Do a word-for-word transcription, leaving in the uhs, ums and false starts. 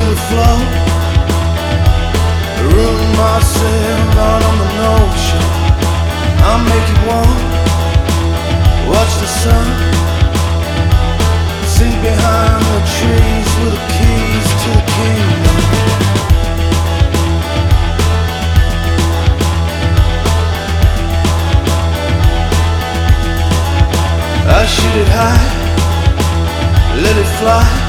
would flow, ruin myself out on the ocean. I'll make it warm, watch the sun sink behind the trees with the keys to the kingdom. I shoot it high, let it fly.